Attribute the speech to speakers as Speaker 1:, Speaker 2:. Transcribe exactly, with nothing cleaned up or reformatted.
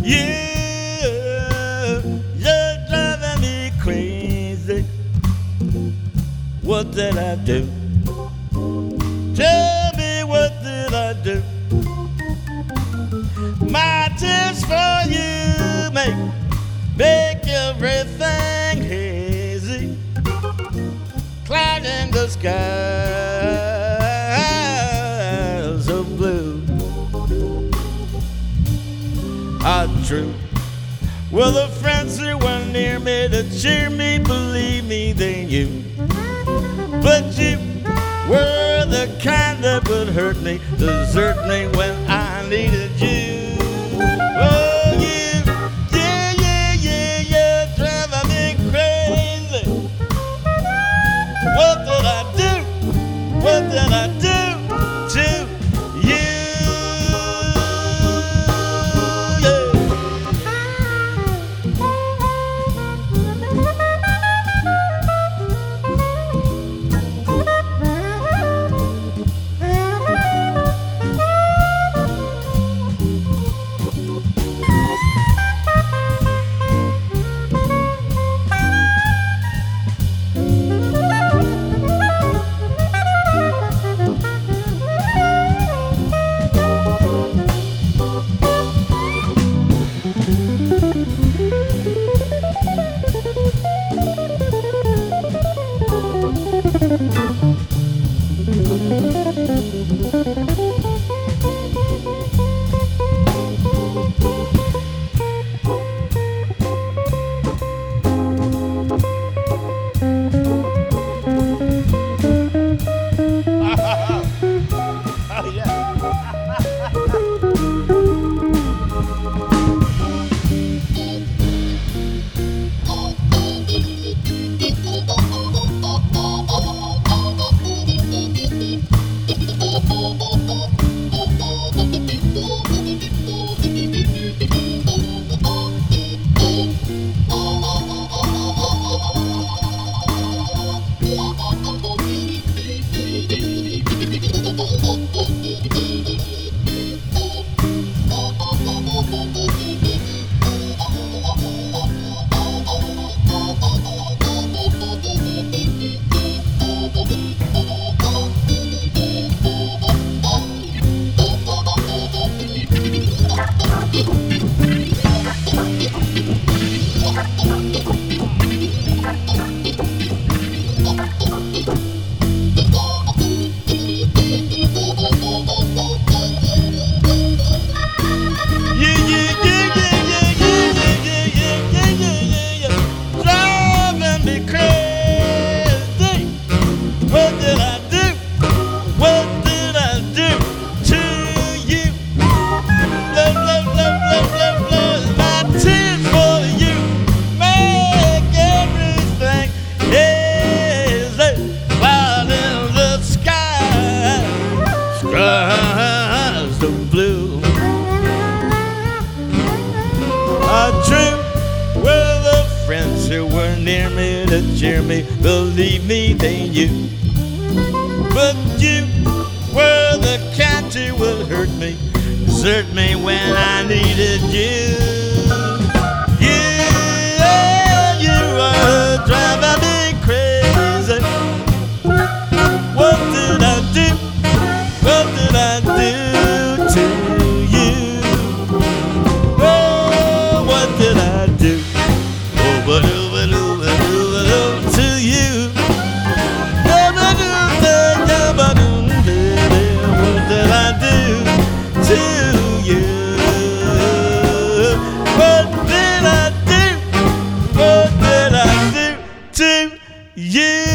Speaker 1: You, you're driving me crazy. What did I do? Tell me, what did I do? My tears for you make make everything hazy, clouding the skies of blue. Ah, true. Well, the friends who were near me to cheer me, believe me, they knew. But you were the kind that would hurt me, desert me when I needed you. Oh, you, yeah, yeah, yeah, yeah, driving me crazy. What did I do? What did I do to you? Near me to cheer me, believe me, they knew. But you were the kind who would hurt me, desert me when I needed you. You, you were driving me crazy. What did I do? What did I do to you? Oh, what did I do? Oh, but oh, but oh. To you, what did I do to you? What did I do? What did I do to you?